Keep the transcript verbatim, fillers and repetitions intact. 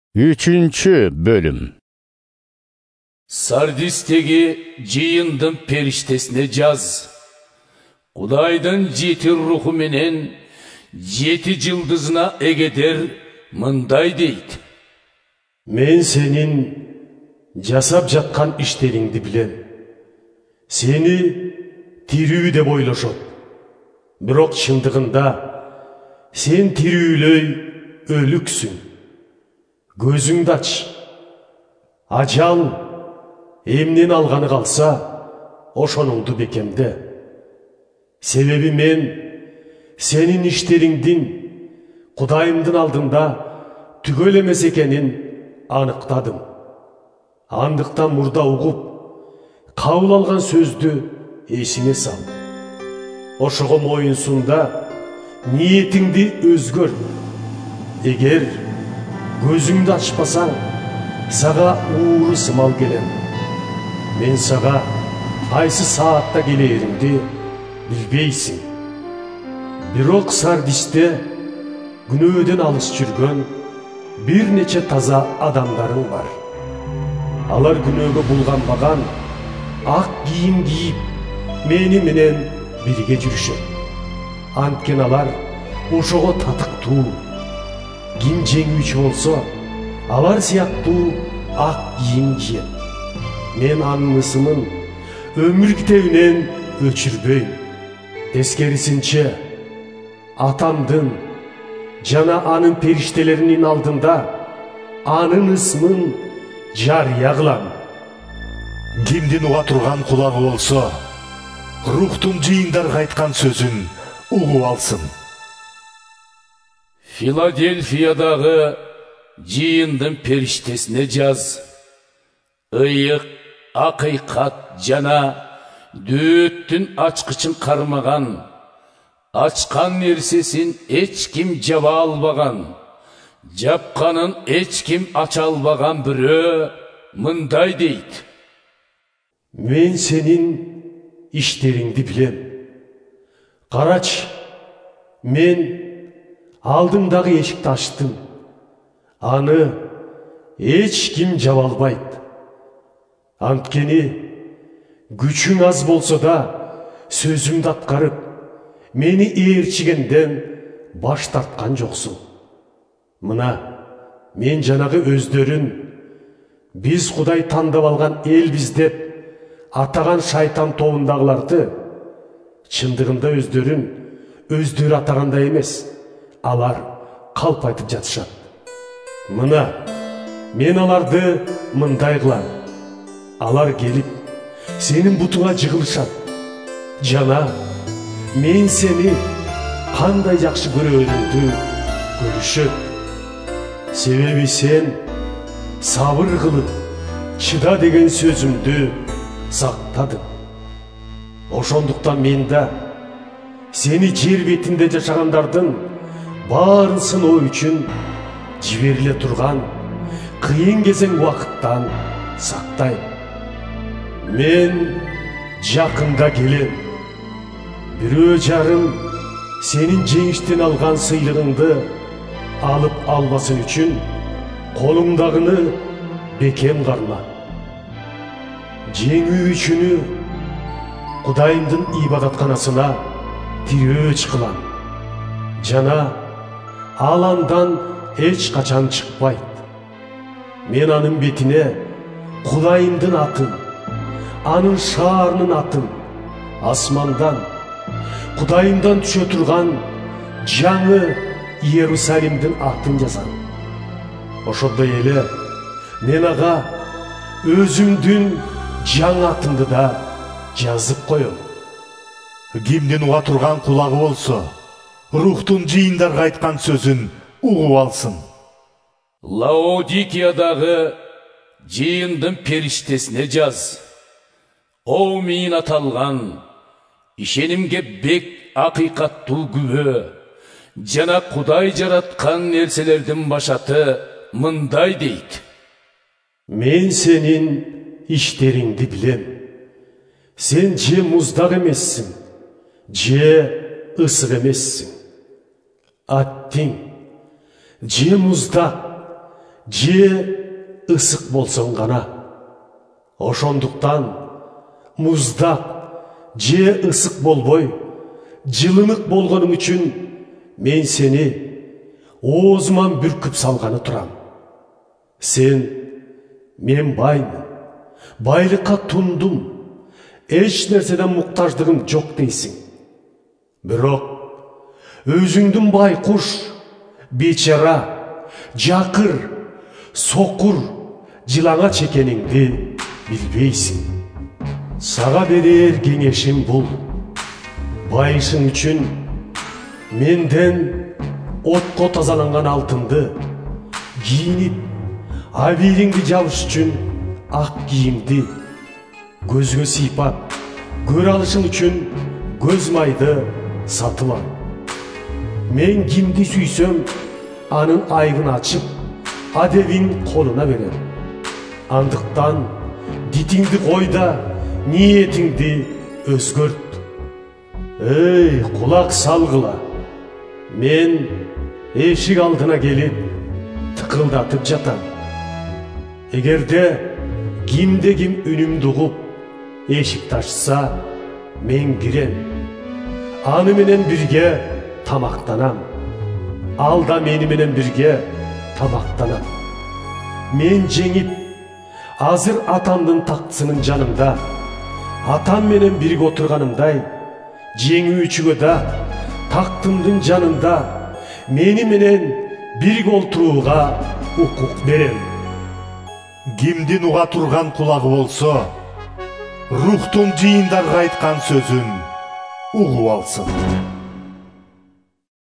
Üçüncü bölüm. Sardistegi jıyındın periştesine jaz. Kudayдын жети ruhu menen жети жылдызына egeder mınday deydi. Men senin жасап жатқан işleringdi bilem. Seni тирүү деп ойлошот. Бирок шындыгында sen тирүүлөй өлүксүң. Gözüңді ач. Ажал эмнен алғаны қалса, ошонуңду бекемде. Себеби мен сенин иштериңдин Кудайымдын алдында түгөл эмес экенин аныктадым. Андыктан мурда угуп, кабыл алган сөздү эсиңе сал. Ошого моюнсунда ниетиңди өзгөр. Эгер gözüңді açпасаң, сага ууру сымал келем. Мен сага кайсы саатта келеримди билбейсиң. Бирок Сардисте күнөөдөн алыс жүргөн бир нече таза адамдарың бар. Алар күнөөгө булганбаган ак кийим кийип, мени менен бирге жүрүшөт. Анткени алар ошого татыктуу. Ким жеңүүчү болсо, алар сыяктуу ак кийим кийет. Мен анын ысымын өмүр китебинен өчүрбөйм. Тескерисинче, атамдын жана анын периштелеринин алдында анын ысмын жарыя кылам. Кимдин уга турган кулагы болсо, рухтун жыйындарга айткан сөзүн угуп алсын. Филадельфиядағы жиындың періштесіне жаз. Ыйық, ақиқат жана дөттің ачқычын қармаған, ачқан нерсесін ечким жаба албаған, жапқанын ечким ача албаған бірі мындай дейді. Мен сенин иштериңди билем. Карач, мен алдыңдағы ешікті аштым. Аны эч ким жаба албайт. Анткени күчүң аз болсо да сөзүмдү аткарып, мени ээрчигенден баш тарткан жоксуң. Мына мен жанагы өздөрүн биз Кудай тандап алган элбиз деп атаган шайтан тобундагыларды чындыгында өздөрүн өздөрү атагандай эмес. Алар калп айтып жатышат. Мына мен аларды мындай кылам. Алар келип сенин бутуңа жыгылышат. Жана мен сени кандай жакшы көрөрүңдү көрүшөт. Себеби сен сабыр кылып, чыда деген сөзүмдү сактадың. Ошондуктан мен да сени жер бетинде жашагандардын барын сыноо үчүн жибериле турган кыйын кезең убакыттан сактайм. Мен жакында келем. Бирөө жарым сенин жеңиштен алган сыйлыгыңды алып албасын үчүн колуңдагыны бекем карма. Жеңүү үчүнү Кудайымдын ибадатканасына тирөө чыккылам. Жана ал андан эч качан чыкпайт. Мен анын бетине Кудайымдын атын, анын шаарынын атын, асмандан, Кудайымдан түшө турган жаңы Иерусалимдин атын жазам. Ошондой эле мен ага өзүмдүн жаңы атымды да жазып коем. Кимдин уга турган кулагы болсо, рухтун жыйындарга айткан сөзүн угуп алсын. Лаодикиядағы жиындың периштесіне жаз. О мен аталған, ишенимге бек акыйкаттуу күбө, жана Кудай жараткан нерселердин башаты мындай дейт. Мен сенин иштериңди билем. Сен же муздак эмессиң, же ысык эмессиң. Аттиң же муздак, же ысык болсоң гана. Ошондуктан муздак же ысык болбой, жылынык болгоның үчүн мен сени оозуман бүркүп салганы турам. Сен менаймын, байлыкка тундум, эч нерседен муктаждыгым жок дейсиң. Бирок өзүңдүн байкуш, бечара, жакыр, сокур, жылаңа чекениңди билбейсиң. Сага берер кеңешим бул: байышың үчүн менден отко тазаланган алтынды кийинип, абийиңди жабыш үчүн ак кийимди, көзгө сыйпап көрө алышың үчүн көз майды сатып ал. Мен кимди сүйсөм, анын айыбын ачып, адебин колуна берем. Андыктан дитиңди кой да ниетиңди өзгөрт. Эй, кулак салгыла. Мен эшик алдына келип тыкылдатып жатам. Эгерде кимде ким үнүмдү угуп эшикти ачса, мен кирем. Аны менен бирге тамактанам. Ал да мени менен бирге тамактанат. Мен жеңип, азыр атамдын тактысынын жанында, атам менен бирге отурганымдай, жеңүүчүгө да тактымдын жанында мени менен бирге олтурууга укук берем. Кимдин уга турган кулагы болсо, рухтун жыйындарга айткан сөзүн угуп алсын.